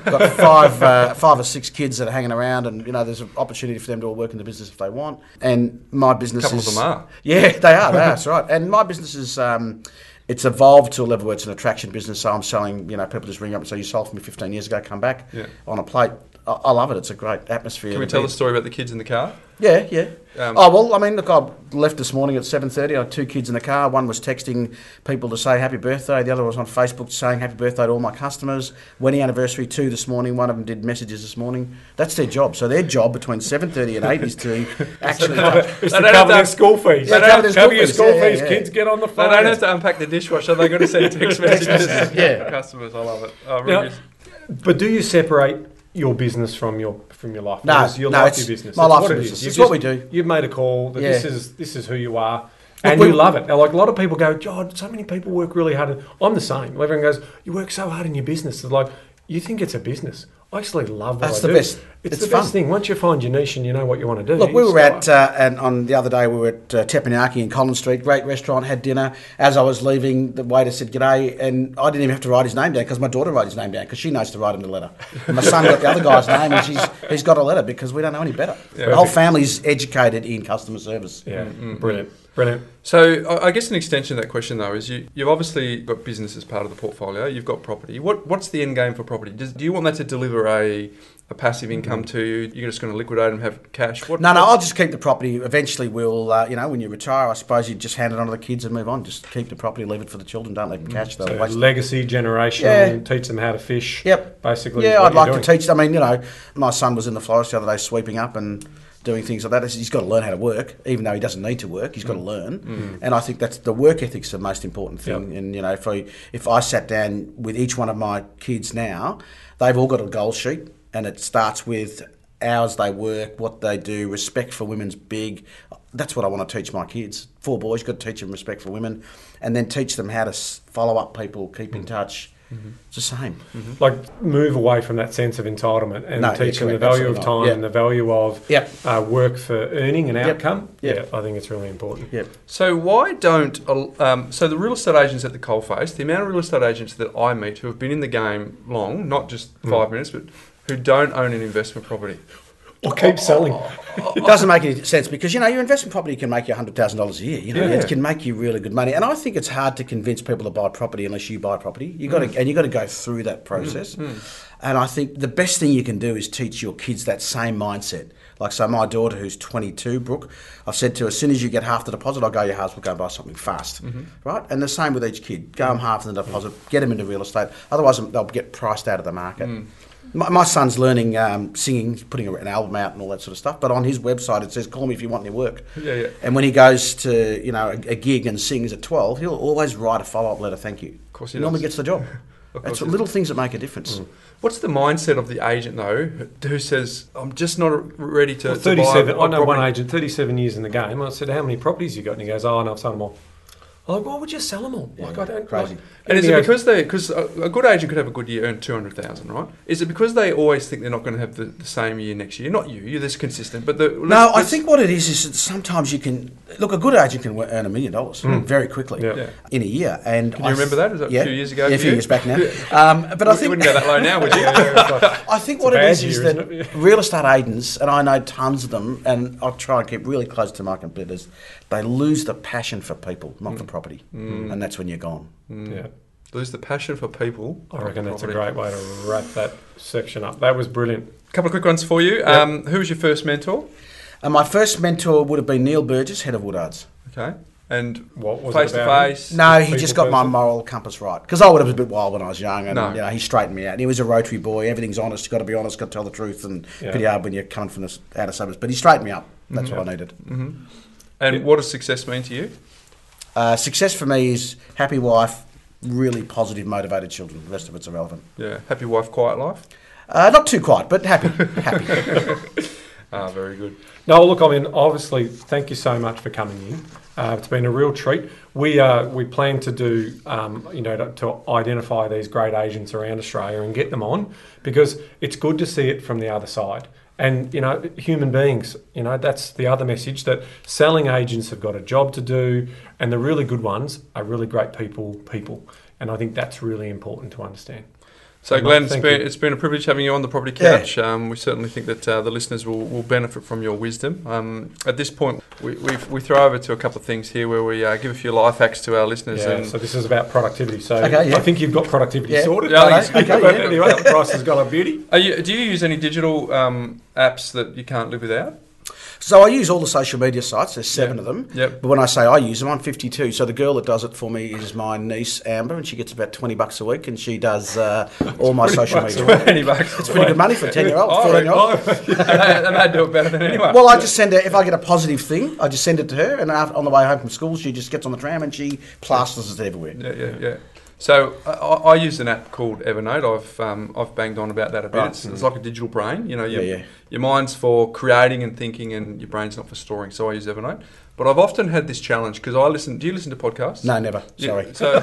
got 5 or 6 kids that are hanging around, and there's an opportunity for them to all work in the business if they want. And my business a couple of them are. Yeah, they are. That's right. And my business is it's evolved to a level where it's an attraction business. So I'm selling. People just ring up and say, "You sold for me 15 years ago. Come back on a plate." I love it. It's a great atmosphere. Can we tell the story about the kids in the car? Yeah. I left this morning at 7:30. I had 2 kids in the car. One was texting people to say happy birthday. The other was on Facebook saying happy birthday to all my customers. Wedding anniversary 2 this morning. One of them did messages this morning. That's their job. So their job between 7:30 and 8 is to actually cover their school fees. Cover your school fees. Kids get on the phone. They don't have to unpack the dishwasher. They've got to send text messages to customers. I love it. But do you separate your business from your life? No, it's your business. My life's business. It's what we do. You've made a call that this is who you are, and you love it. Now, like a lot of people go, God, so many people work really hard. I'm the same. Everyone goes, you work so hard in your business. It's like, you think it's a business. I actually love what I do. That's the best. It's the best thing. Once you find your niche and you know what you want to do. Look, we were and on the other day we were at Teppanyaki in Collins Street, great restaurant, had dinner. As I was leaving, the waiter said g'day, and I didn't even have to write his name down because my daughter wrote his name down because she knows to write him the letter. And my son got the other guy's name and he's got a letter because we don't know any better. The whole family's educated in customer service. Yeah, brilliant. So I guess an extension of that question though is you've obviously got business as part of the portfolio. You've got property. What's the end game for property? Do you want that to deliver a passive income to you? You're just going to liquidate and have cash? No, I'll just keep the property. Eventually we'll, when you retire, I suppose you just hand it on to the kids and move on. Just keep the property, leave it for the children. Don't leave them cash. So legacy, generational, teach them how to fish. Yep. Basically. Yeah, I'd like to teach them. My son was in the florist the other day sweeping up and doing things like that. He's got to learn how to work, even though he doesn't need to work. He's got to learn, and I think that's the work ethic's the most important thing. Yep. And if I sat down with each one of my kids now, they've all got a goal sheet, and it starts with hours they work, what they do, respect for women's big. That's what I want to teach my kids. 4 boys, got to teach them respect for women, and then teach them how to follow up people, keep in touch. It's the same. Like move away from that sense of entitlement and teach them the value of time and the value of work for earning an outcome. Yeah, I think it's really important. Yep. So why don't so the real estate agents at the coalface, the amount of real estate agents that I meet who have been in the game long, not just 5 minutes, but who don't own an investment property. Or keep selling. It doesn't make any sense because, your investment property can make you $100,000 a year. It can make you really good money. And I think it's hard to convince people to buy property unless you buy property. You've got to go through that process. And I think the best thing you can do is teach your kids that same mindset. Like, so my daughter, who's 22, Brooke, I've said to her, as soon as you get half the deposit, I'll go, your house, we'll go buy something fast, right? And the same with each kid. Go them half the deposit, get them into real estate. Otherwise, they'll get priced out of the market. My son's learning singing, putting an album out and all that sort of stuff. But on his website, it says, call me if you want any work. Yeah. And when he goes to, a gig and sings at 12, he'll always write a follow-up letter, thank you. Of course he normally does. gets the job. It's little things that make a difference. What's the mindset of the agent, though, who says, I'm just not ready to, Well, to 37. buy I know one property? agent, 37 years in the game. I said, how many properties you got? And he goes, oh, no, I've sold them all. I'm like, why would you sell them all? Like, I don't. Crazy. Like, And is he it goes, because a good agent could have a good year, earn 200,000, right? Is it because they always think they're not going to have the same year next year? Not you're this consistent, but I think what it is that sometimes you can look. A good agent can earn $1 million very quickly Yeah. in a year. And Can you remember that? Is that a few years ago? Yeah, a for few you? years back now. But I You think wouldn't go that low now, would you? I think what a it bad is year, that isn't it? real estate agents, and I know tons of them, and I try and keep really close to my competitors. They lose the passion for people, not for property, and that's when you're gone. Yeah. Lose the passion for people. I reckon that's a Property. great way to wrap that section up. That was brilliant. Couple of quick ones for you. Yep. Who was your first mentor? And my first mentor would have been Neil Burgess, head of Woodards. Okay. And What was face it to about face? No, he People just got my person? moral compass right. Because I would have been a bit wild when I was young, and No. he straightened me out. And he was a Rotary boy. Everything's honest. You've got to be honest. Got to tell the truth, and Yeah. pretty hard when you're coming from the outer suburbs. But he straightened me up. That's what I needed. And what does success mean to you? Success for me is happy wife, really positive, motivated children. The rest of it's irrelevant. Yeah. Happy wife, quiet life? Not too quiet, but happy. Happy. Very good. No, look, I mean, obviously, thank you so much for coming in. It's been a real treat. We plan to do, to identify these great agents around Australia and get them on, because it's good to see it from the other side. And, human beings, that's the other message, that selling agents have got a job to do, and the really good ones are really great people. And I think that's really important to understand. So, Glenn, Thank you. it's been a privilege having you on the Property Couch. We certainly think that the listeners will benefit from your wisdom. At this point, we throw over to a couple of things here where we give a few life hacks to our listeners. Yeah, and so this is about productivity. So Okay, yeah. I think you've got productivity Yeah. sorted. Yeah, I think it's- But yeah. anyway, the price has got a beauty. do you use any digital apps that you can't live without? So I use all the social media sites. There's 7 of them. Yep. But when I say I use them, I'm 52. So the girl that does it for me is my niece Amber, and she gets about $20 a week, and she does all my social $20 media. $20. It's pretty good money for a 10-year-old, Oh, 14-year-old. They may do it better than anyone. Well, I just send her, if I get a positive thing, I just send it to her, and on the way home from school, she just gets on the tram and she plasters it everywhere. Yeah. So I use an app called Evernote. I've banged on about that a bit. Right. It's like a digital brain. Yeah. Your mind's for creating and thinking, and your brain's not for storing. So I use Evernote. But I've often had this challenge because I listen. Do you listen to podcasts? No, never. Yeah, Sorry. So,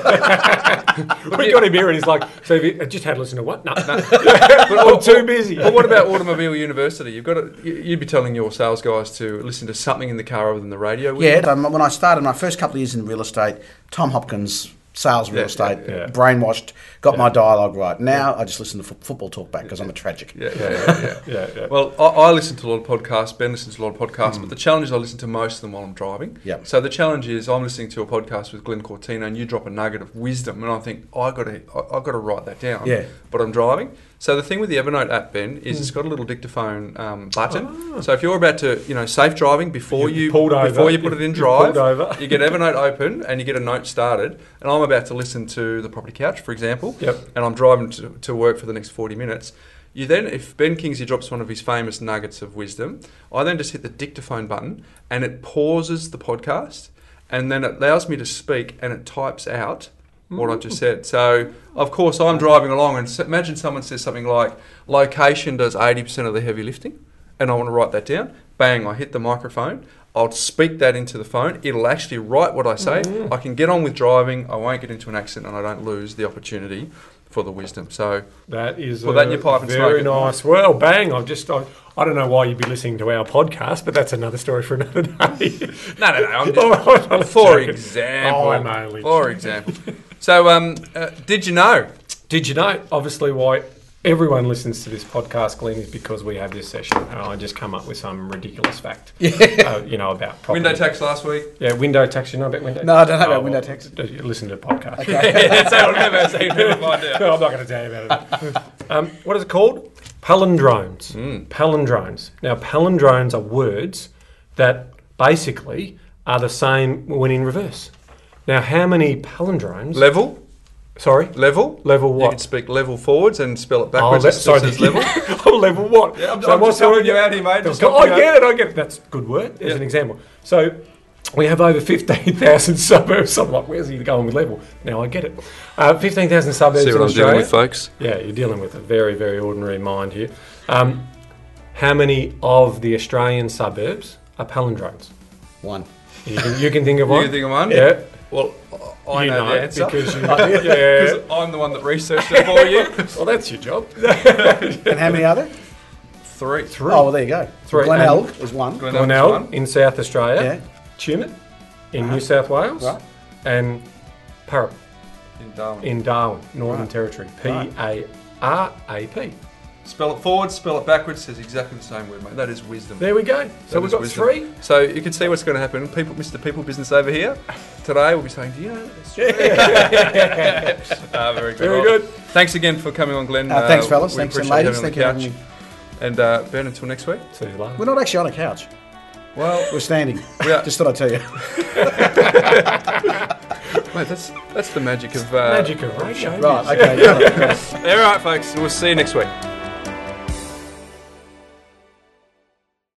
We got him here and he's like, so have you just had to listen to what? No. I'm too busy. But what about Automobile University? You'd be telling your sales guys to listen to something in the car other than the radio. wouldn't Yeah, when I started my first couple of years in real estate, Tom Hopkins, sales real Yeah, estate, yeah. brainwashed, got my dialogue right. Now I just listen to football talk back because I'm a tragic. you? Yeah. Yeah. Well, I listen to a lot of podcasts. Ben listens to a lot of podcasts, but the challenge is I listen to most of them while I'm driving. Yep. So the challenge is I'm listening to a podcast with Glenn Cortino, and you drop a nugget of wisdom, and I think I got to write that down. Yeah. But I'm driving. So the thing with the Evernote app, Ben, is it's got a little dictaphone button. So if you're about to, safe driving before you pulled over. before you put it in You've drive, pulled over. you get Evernote open and you get a note started. And I'm about to listen to the Property Couch, for example. Yep. And I'm driving to work for the next 40 minutes. You then, if Ben Kingsley drops one of his famous nuggets of wisdom, I then just hit the dictaphone button and it pauses the podcast, and then it allows me to speak and it types out what I just said. So, of course, I'm driving along and imagine someone says something like, location does 80% of the heavy lifting, and I want to write that down. Bang, I hit the microphone. I'll speak that into the phone. It'll actually write what I say. I can get on with driving. I won't get into an accident, and I don't lose the opportunity for the wisdom. So That is Put that in your pipe and very smoke it. nice. Well, bang! I don't know why you'd be listening to our podcast, but that's another story for another day. no. I'm I'm for joking. example. Oh, I'm only For example. So, did you know? Did you know? Obviously, why everyone listens to this podcast, Glenn, is because we have this session, and I just come up with some ridiculous fact. About property. Window tax last week. Yeah, window tax. You know about window? No, I don't know about window tax. Listen to the podcast. That's how I'll never find out. No, I'm not going to tell you about it. What is it called? Palindromes. Palindromes. Now, palindromes are words that basically are the same when in reverse. Now, how many palindromes? Level? Sorry? Level? Level You what? can speak level forwards and spell it backwards. Sorry, It says level. level what? Yeah, I'm just helping you out here, mate. I get it. That's a good word as an example. So we have over 15,000 suburbs. I'm like, where's he going with level? Now I get it. 15,000 suburbs See what in I'm Australia. dealing with, folks? Yeah, you're dealing with a very, very ordinary mind here. How many of the Australian suburbs are palindromes? One. You can think of one? You can think of one? Yeah. Well, I know the answer. because you Because I'm the one that researched it for you. Well, that's your job. And how many are there? Three. Oh, well, there you go. Three. Glenelg is one. Glenelg in South Australia. Yeah. Tumut in New South Wales. Right. And Parrap In Darwin. in Darwin, Northern Territory. P-A-R-A-P. Spell it forwards, spell it backwards, says exactly the same word, mate. That is wisdom. There we go. So That we've is got wisdom. three. So you can see what's going to happen. Mr. People Business over here today will be saying, do you know that's true? Very good. Very Well, good. Thanks again for coming on, Glenn. Thanks, fellas. We Thanks, and appreciate ladies. having Thank you you on for the having me. couch. And Ben, until next week. See you later. We're not actually on a couch. Well, We're standing. we are. Just thought I'd tell you. Mate, that's the magic of Magic of radio. Right, okay. All right, folks. We'll see you next week.